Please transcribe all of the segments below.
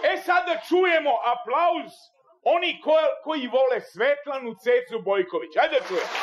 Sada čujemo aplauz oni koji vole Svetlanu Cecu Bojković. Hajde da čujemo.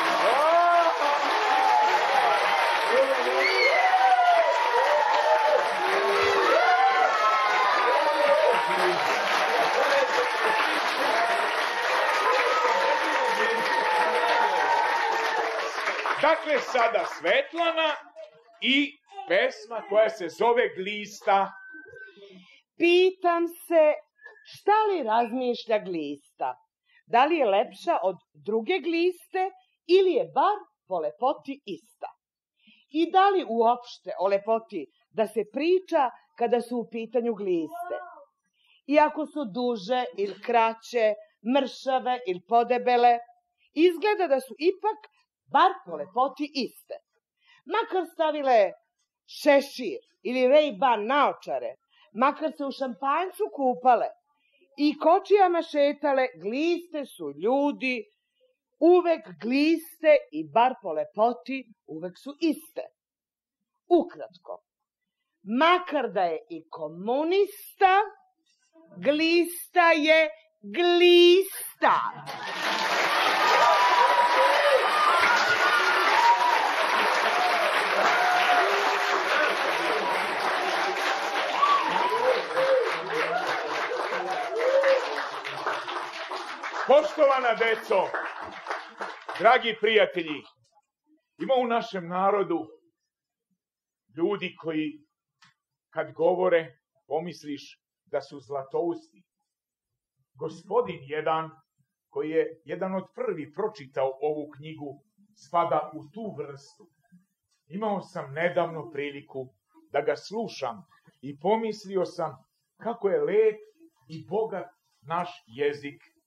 Dakle, sada Svetlana i pesma koja se zove Glista. Pitam se, šta li razmišlja glista? Da li je lepša od druge gliste ili je bar po lepoti ista? I da li uopšte o lepoti da se priča kada su u pitanju gliste? Iako su duže ili kraće, mršave ili podebele, izgleda da su ipak bar po lepoti iste. Makar stavile šešir ili Ray-Ban naočare, makar se u šampanjcu kupale i kočijama šetale, gliste su ljudi, uvek gliste i bar po lepoti uvek su iste. Ukratko, makar da je i komunista, glista je glista. Poštovana deco, dragi prijatelji, ima u našem narodu ljudi koji kad govore pomisliš da su zlatousti. Gospodin jedan, koji je jedan od prvi pročitao ovu knjigu, spada u tu vrstu. Imao sam nedavno priliku da ga slušam i pomislio sam kako je lep i bogat naš jezik